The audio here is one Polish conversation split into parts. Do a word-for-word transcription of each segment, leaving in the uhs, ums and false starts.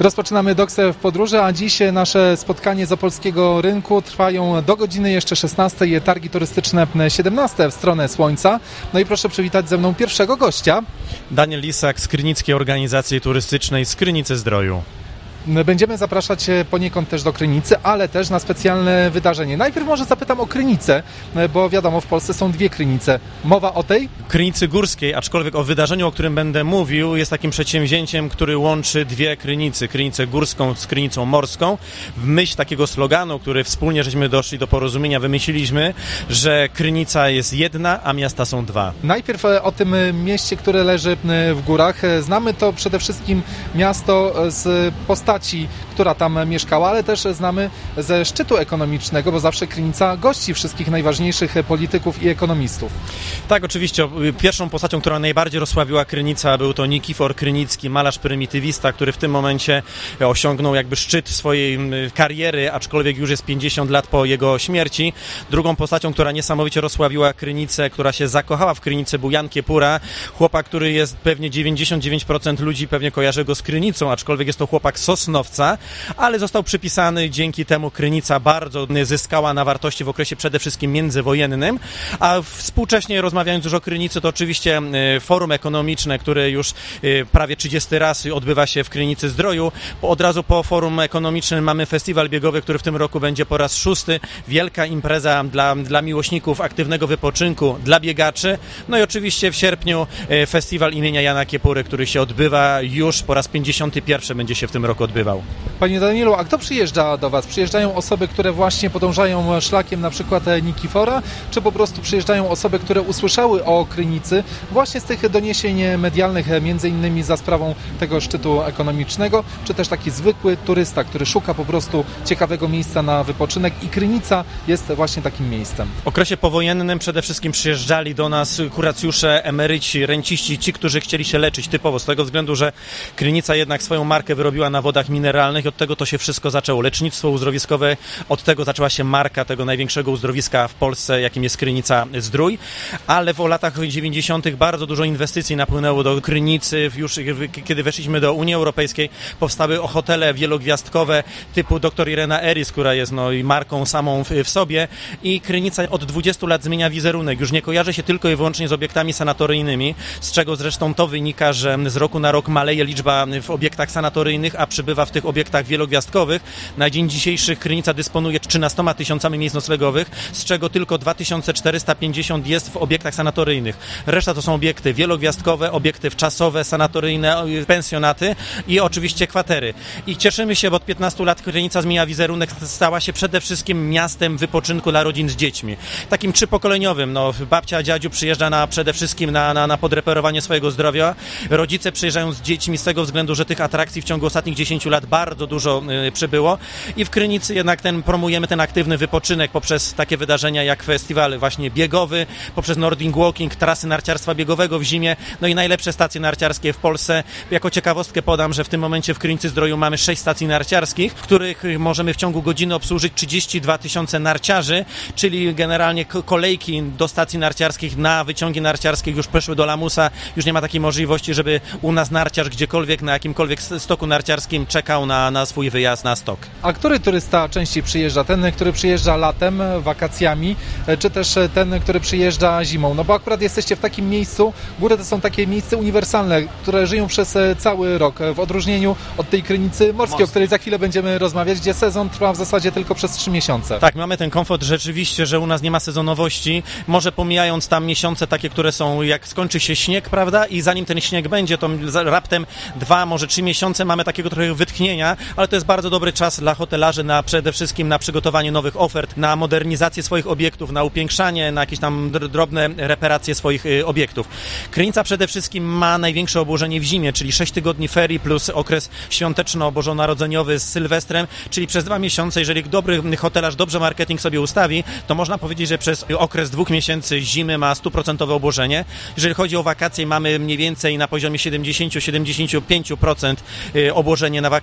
Rozpoczynamy Doksę w podróży, a dziś nasze spotkanie z opolskiego rynku trwają do godziny jeszcze szesnastej, targi turystyczne siedemnaste w stronę Słońca. No i proszę przywitać ze mną pierwszego gościa. Daniel Lisak z Krynickiej Organizacji Turystycznej z Krynicy-Zdroju. Będziemy zapraszać poniekąd też do Krynicy, ale też na specjalne wydarzenie. Najpierw może zapytam o Krynicę, bo wiadomo, w Polsce są dwie Krynice. Mowa o tej? Krynicy Górskiej, aczkolwiek o wydarzeniu, o którym będę mówił, jest takim przedsięwzięciem, który łączy dwie Krynicy. Krynicę Górską z Krynicą Morską. W myśl takiego sloganu, który wspólnie żeśmy doszli do porozumienia, wymyśliliśmy, że Krynica jest jedna, a miasta są dwa. Najpierw o tym mieście, które leży w górach. Znamy to przede wszystkim miasto z postaci, która tam mieszkała, ale też znamy ze szczytu ekonomicznego, bo zawsze Krynica gości wszystkich najważniejszych polityków i ekonomistów. Tak, oczywiście. Pierwszą postacią, która najbardziej rozsławiła Krynica, był to Nikifor Krynicki, malarz prymitywista, który w tym momencie osiągnął jakby szczyt swojej kariery, aczkolwiek już jest pięćdziesiąt lat po jego śmierci. Drugą postacią, która niesamowicie rozsławiła Krynicę, która się zakochała w Krynicy, był Jan Kiepura, chłopak, który jest pewnie dziewięćdziesiąt dziewięć procent ludzi pewnie kojarzy go z Krynicą, aczkolwiek jest to chłopak sos Sosnowca, ale został przypisany, dzięki temu Krynica bardzo zyskała na wartości w okresie przede wszystkim międzywojennym, a współcześnie rozmawiając już o Krynicy, to oczywiście forum ekonomiczne, które już prawie trzydziesty raz odbywa się w Krynicy-Zdroju. Od razu po forum ekonomicznym mamy festiwal biegowy, który w tym roku będzie po raz szósty. Wielka impreza dla, dla miłośników aktywnego wypoczynku, dla biegaczy. No i oczywiście w sierpniu festiwal imienia Jana Kiepury, który się odbywa już po raz pięćdziesiąty pierwszy będzie się w tym roku odbywał. Panie Danielu, a kto przyjeżdża do Was? Przyjeżdżają osoby, które właśnie podążają szlakiem na przykład Nikifora, czy po prostu przyjeżdżają osoby, które usłyszały o Krynicy właśnie z tych doniesień medialnych, między innymi za sprawą tego szczytu ekonomicznego, czy też taki zwykły turysta, który szuka po prostu ciekawego miejsca na wypoczynek i Krynica jest właśnie takim miejscem? W okresie powojennym przede wszystkim przyjeżdżali do nas kuracjusze, emeryci, renciści, ci, którzy chcieli się leczyć typowo z tego względu, że Krynica jednak swoją markę wyrobiła na wodach mineralnych i od tego to się wszystko zaczęło. Lecznictwo uzdrowiskowe, od tego zaczęła się marka tego największego uzdrowiska w Polsce, jakim jest Krynica-Zdrój, ale w latach dziewięćdziesiątych bardzo dużo inwestycji napłynęło do Krynicy. Już kiedy weszliśmy do Unii Europejskiej, powstały hotele wielogwiazdkowe typu doktor Irena Eris, która jest no, marką samą w, w sobie, i Krynica od dwudziestu lat zmienia wizerunek. Już nie kojarzy się tylko i wyłącznie z obiektami sanatoryjnymi, z czego zresztą to wynika, że z roku na rok maleje liczba w obiektach sanatoryjnych, a przybywa w tych obiektach wielogwiazdkowych. Na dzień dzisiejszy Krynica dysponuje trzynastoma tysiącami miejsc noclegowych, z czego tylko dwa tysiące czterysta pięćdziesiąt jest w obiektach sanatoryjnych. Reszta to są obiekty wielogwiazdkowe, obiekty wczasowe, sanatoryjne, pensjonaty i oczywiście kwatery. I cieszymy się, bo od piętnastu lat Krynica zmienia wizerunek, stała się przede wszystkim miastem wypoczynku dla rodzin z dziećmi. Takim trzypokoleniowym. No, babcia, dziadziu przyjeżdża na, przede wszystkim na, na, na podreperowanie swojego zdrowia. Rodzice przyjeżdżają z dziećmi z tego względu, że tych atrakcji w ciągu ostatnich dziesięciu lat bardzo dużo y, przybyło i w Krynicy jednak ten, promujemy ten aktywny wypoczynek poprzez takie wydarzenia jak festiwal właśnie biegowy, poprzez Nordic Walking, trasy narciarstwa biegowego w zimie, no i najlepsze stacje narciarskie w Polsce. Jako ciekawostkę podam, że w tym momencie w Krynicy-Zdroju mamy sześć stacji narciarskich, w których możemy w ciągu godziny obsłużyć trzydzieści dwa tysiące narciarzy, czyli generalnie kolejki do stacji narciarskich na wyciągi narciarskie już przeszły do lamusa, już nie ma takiej możliwości, żeby u nas narciarz gdziekolwiek, na jakimkolwiek stoku narciarskim czekał na, na swój wyjazd na stok. A który turysta częściej przyjeżdża? Ten, który przyjeżdża latem, wakacjami, czy też ten, który przyjeżdża zimą? No bo akurat jesteście w takim miejscu, góry to są takie miejsca uniwersalne, które żyją przez cały rok, w odróżnieniu od tej Krynicy Morskiej, o której za chwilę będziemy rozmawiać, gdzie sezon trwa w zasadzie tylko przez trzy miesiące. Tak, mamy ten komfort rzeczywiście, że u nas nie ma sezonowości, może pomijając tam miesiące takie, które są, jak skończy się śnieg, prawda, i zanim ten śnieg będzie, to raptem dwa, może trzy miesiące mamy takiego trochę wytchnienia, ale to jest bardzo dobry czas dla hotelarzy na przede wszystkim na przygotowanie nowych ofert, na modernizację swoich obiektów, na upiększanie, na jakieś tam drobne reparacje swoich y, obiektów. Krynica przede wszystkim ma największe obłożenie w zimie, czyli sześć tygodni ferii plus okres świąteczno-bożonarodzeniowy z Sylwestrem, czyli przez dwa miesiące, jeżeli dobry hotelarz dobrze marketing sobie ustawi, to można powiedzieć, że przez okres dwóch miesięcy zimy ma stuprocentowe obłożenie. Jeżeli chodzi o wakacje, mamy mniej więcej na poziomie siedemdziesiąt do siedemdziesięciu pięciu procent obłożenie na wakacje,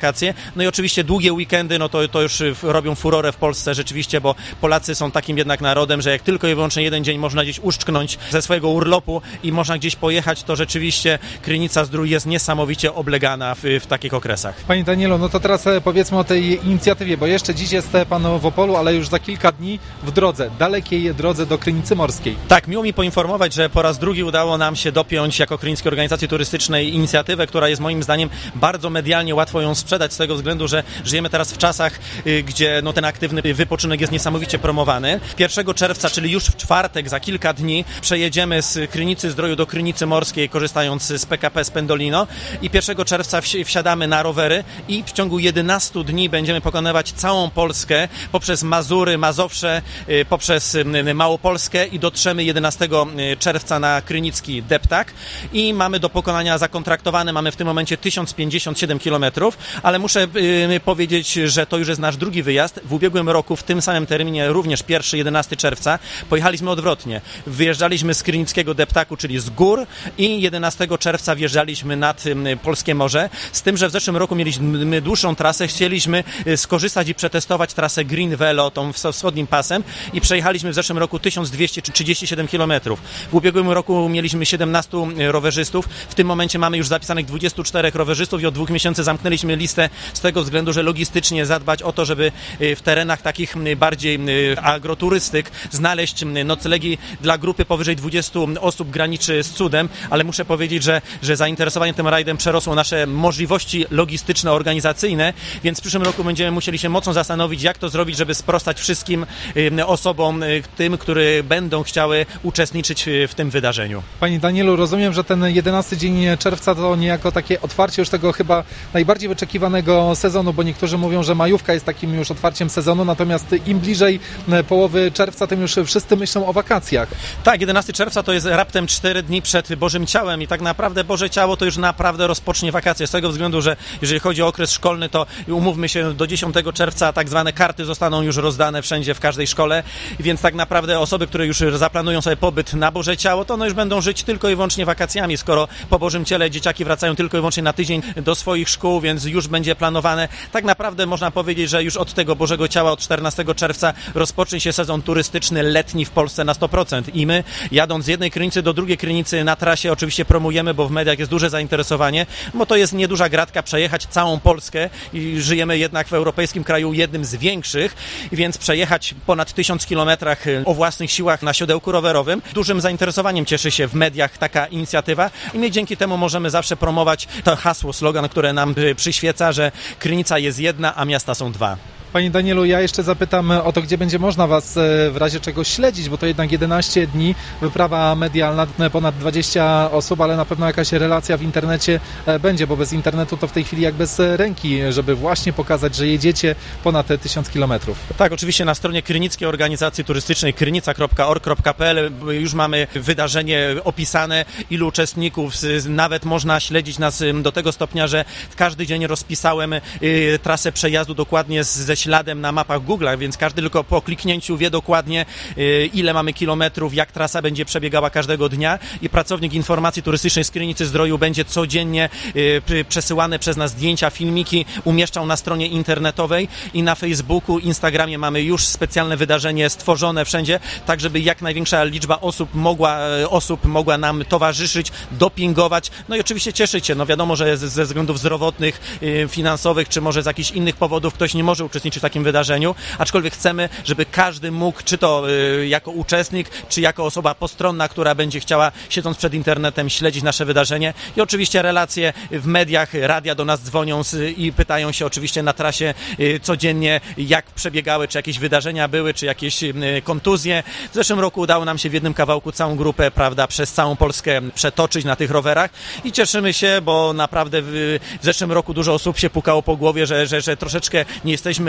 No i oczywiście długie weekendy, no to, to już robią furorę w Polsce rzeczywiście, bo Polacy są takim jednak narodem, że jak tylko i wyłącznie jeden dzień można gdzieś uszczknąć ze swojego urlopu i można gdzieś pojechać, to rzeczywiście Krynica-Zdrój jest niesamowicie oblegana w, w takich okresach. Panie Danielu, no to teraz powiedzmy o tej inicjatywie, bo jeszcze dziś jest pan w Opolu, ale już za kilka dni w drodze, dalekiej drodze do Krynicy Morskiej. Tak, miło mi poinformować, że po raz drugi udało nam się dopiąć jako Krynickiej Organizacji Turystycznej inicjatywę, która jest moim zdaniem bardzo medialnie łatwo ją sprzedać z tego względu, że żyjemy teraz w czasach, gdzie no, ten aktywny wypoczynek jest niesamowicie promowany. pierwszego czerwca, czyli już w czwartek, za kilka dni, przejedziemy z Krynicy Zdroju do Krynicy Morskiej, korzystając z P K P z Pendolino i pierwszego czerwca wsiadamy na rowery i w ciągu jedenastu dni będziemy pokonywać całą Polskę poprzez Mazury, Mazowsze, poprzez Małopolskę i dotrzemy jedenastego czerwca na krynicki deptak i mamy do pokonania zakontraktowane, mamy w tym momencie tysiąc pięćdziesiąt siedem kilometrów, ale muszę y, powiedzieć, że to już jest nasz drugi wyjazd. W ubiegłym roku w tym samym terminie, również pierwszy, jedenastego czerwca, pojechaliśmy odwrotnie. Wyjeżdżaliśmy z krynickiego deptaku, czyli z gór i jedenastego czerwca wjeżdżaliśmy nad y, Polskie Morze, z tym, że w zeszłym roku mieliśmy dłuższą trasę, chcieliśmy y, skorzystać i przetestować trasę Green Velo, tą wschodnim pasem i przejechaliśmy w zeszłym roku tysiąc dwieście trzydzieści siedem kilometrów. W ubiegłym roku mieliśmy siedemnastu rowerzystów, w tym momencie mamy już zapisanych dwudziestu czterech rowerzystów i od dwóch miesięcy zamknęliśmy listę z tego względu, że logistycznie zadbać o to, żeby w terenach takich bardziej agroturystyk znaleźć noclegi dla grupy powyżej dwudziestu osób graniczy z cudem, ale muszę powiedzieć, że, że zainteresowanie tym rajdem przerosło nasze możliwości logistyczne, organizacyjne, więc w przyszłym roku będziemy musieli się mocno zastanowić, jak to zrobić, żeby sprostać wszystkim osobom, tym, które będą chciały uczestniczyć w tym wydarzeniu. Panie Danielu, rozumiem, że ten jedenasty dzień czerwca to niejako takie otwarcie już tego chyba najbardziej wyczekiwanego sezonu, bo niektórzy mówią, że majówka jest takim już otwarciem sezonu, natomiast im bliżej połowy czerwca, tym już wszyscy myślą o wakacjach. Tak, jedenastego czerwca to jest raptem cztery dni przed Bożym Ciałem i tak naprawdę Boże Ciało to już naprawdę rozpocznie wakacje, z tego względu, że jeżeli chodzi o okres szkolny, to umówmy się, do dziesiątego czerwca tak zwane karty zostaną już rozdane wszędzie, w każdej szkole, więc tak naprawdę osoby, które już zaplanują sobie pobyt na Boże Ciało, to one już będą żyć tylko i wyłącznie wakacjami, skoro po Bożym Ciele dzieciaki wracają tylko i wyłącznie na tydzień do swoich szkół, więc już będzie planowane. Tak naprawdę można powiedzieć, że już od tego Bożego Ciała, od czternastego czerwca rozpocznie się sezon turystyczny letni w Polsce na sto procent i my, jadąc z jednej Krynicy do drugiej Krynicy na trasie, oczywiście promujemy, bo w mediach jest duże zainteresowanie, bo to jest nieduża gratka przejechać całą Polskę i żyjemy jednak w europejskim kraju jednym z większych, więc przejechać ponad tysiąc kilometrach o własnych siłach na siodełku rowerowym. Dużym zainteresowaniem cieszy się w mediach taka inicjatywa i my dzięki temu możemy zawsze promować to hasło, slogan, które nam przyświeca, że Krynica jest jedna, a miasta są dwa. Panie Danielu, ja jeszcze zapytam o to, gdzie będzie można Was w razie czego śledzić, bo to jednak jedenaście dni, wyprawa medialna, ponad dwadzieścia osób, ale na pewno jakaś relacja w internecie będzie, bo bez internetu to w tej chwili jak bez ręki, żeby właśnie pokazać, że jedziecie ponad tysiąc kilometrów. Tak, oczywiście na stronie Krynickiej Organizacji Turystycznej krynica kropka org kropka p l już mamy wydarzenie opisane, ilu uczestników, nawet można śledzić nas do tego stopnia, że każdy dzień rozpisałem trasę przejazdu dokładnie ze śladem na mapach Google, więc każdy tylko po kliknięciu wie dokładnie, ile mamy kilometrów, jak trasa będzie przebiegała każdego dnia i pracownik informacji turystycznej z Krynicy Zdroju będzie codziennie przesyłane przez nas zdjęcia, filmiki, umieszczał na stronie internetowej i na Facebooku, Instagramie mamy już specjalne wydarzenie stworzone wszędzie, tak żeby jak największa liczba osób mogła, osób mogła nam towarzyszyć, dopingować, no i oczywiście cieszyć się. No wiadomo, że ze względów zdrowotnych, finansowych, czy może z jakichś innych powodów ktoś nie może uczestniczyć w takim wydarzeniu, aczkolwiek chcemy, żeby każdy mógł, czy to y, jako uczestnik, czy jako osoba postronna, która będzie chciała, siedząc przed internetem, śledzić nasze wydarzenie i oczywiście relacje w mediach, radia do nas dzwonią z, i pytają się oczywiście na trasie y, codziennie, jak przebiegały, czy jakieś wydarzenia były, czy jakieś y, kontuzje. W zeszłym roku udało nam się w jednym kawałku całą grupę, prawda, przez całą Polskę przetoczyć na tych rowerach i cieszymy się, bo naprawdę w, w zeszłym roku dużo osób się pukało po głowie, że, że, że troszeczkę nie jesteśmy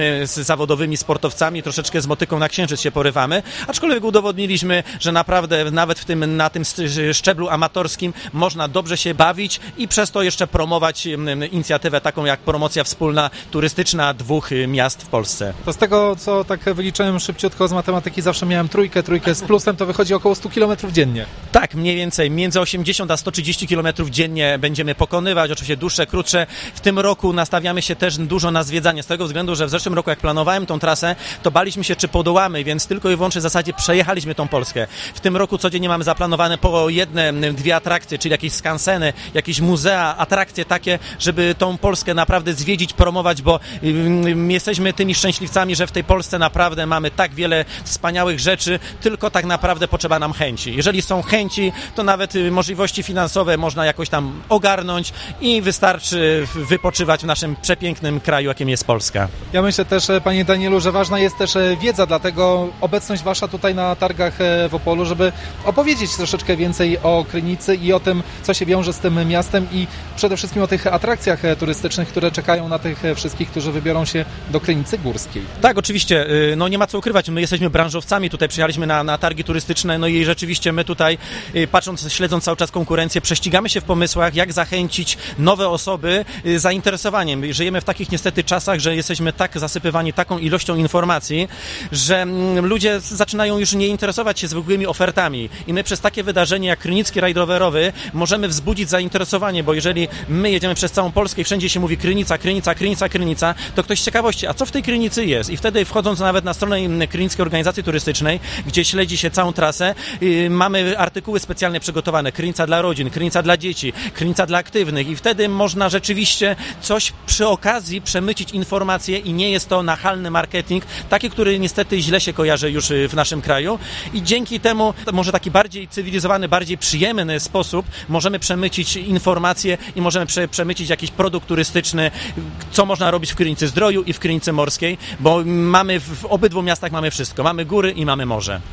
jesteśmy z zawodowymi sportowcami, troszeczkę z motyką na księżyc się porywamy, aczkolwiek udowodniliśmy, że naprawdę nawet w tym, na tym szczeblu amatorskim można dobrze się bawić i przez to jeszcze promować inicjatywę taką jak promocja wspólna turystyczna dwóch miast w Polsce. To z tego, co tak wyliczyłem szybciutko z matematyki, zawsze miałem trójkę, trójkę z plusem, to wychodzi około stu kilometrów dziennie. Tak, mniej więcej między osiemdziesiąt a sto trzydzieści kilometrów dziennie będziemy pokonywać, oczywiście dłuższe, krótsze. W tym roku nastawiamy się też dużo na zwiedzanie, z tego względu, że w zeszłym roku jak planowałem tą trasę, to baliśmy się, czy podołamy, więc tylko i wyłącznie w zasadzie przejechaliśmy tą Polskę. W tym roku codziennie mamy zaplanowane po jedne, dwie atrakcje, czyli jakieś skanseny, jakieś muzea, atrakcje takie, żeby tą Polskę naprawdę zwiedzić, promować, bo jesteśmy tymi szczęśliwcami, że w tej Polsce naprawdę mamy tak wiele wspaniałych rzeczy, tylko tak naprawdę potrzeba nam chęci. Jeżeli są chęci, to nawet możliwości finansowe można jakoś tam ogarnąć i wystarczy wypoczywać w naszym przepięknym kraju, jakim jest Polska. Ja myślę też, panie Danielu, że ważna jest też wiedza, dlatego obecność wasza tutaj na targach w Opolu, żeby opowiedzieć troszeczkę więcej o Krynicy i o tym, co się wiąże z tym miastem i przede wszystkim o tych atrakcjach turystycznych, które czekają na tych wszystkich, którzy wybiorą się do Krynicy Górskiej. Tak, oczywiście, no nie ma co ukrywać, my jesteśmy branżowcami, tutaj przyjechaliśmy na, na targi turystyczne, no i rzeczywiście my tutaj, patrząc, śledząc cały czas konkurencję, prześcigamy się w pomysłach, jak zachęcić nowe osoby zainteresowaniem. Żyjemy w takich niestety czasach, że jesteśmy tak zasypywani taką ilością informacji, że ludzie zaczynają już nie interesować się zwykłymi ofertami i my przez takie wydarzenie jak Krynicki Rajd Rowerowy możemy wzbudzić zainteresowanie, bo jeżeli my jedziemy przez całą Polskę i wszędzie się mówi Krynica, Krynica, Krynica, Krynica, to ktoś z ciekawości, a co w tej Krynicy jest? I wtedy wchodząc nawet na stronę Krynickiej Organizacji Turystycznej, gdzie śledzi się całą trasę, yy, mamy artykuły specjalnie przygotowane, Krynica dla rodzin, Krynica dla dzieci, Krynica dla aktywnych i wtedy można rzeczywiście coś przy okazji przemycić informacje i nie jest to nachalny marketing, taki, który niestety źle się kojarzy już w naszym kraju i dzięki temu może taki bardziej cywilizowany, bardziej przyjemny sposób możemy przemycić informacje i możemy prze, przemycić jakiś produkt turystyczny, co można robić w Krynicy Zdroju i w Krynicy Morskiej, bo mamy w, w obydwu miastach mamy wszystko. Mamy góry i mamy morze.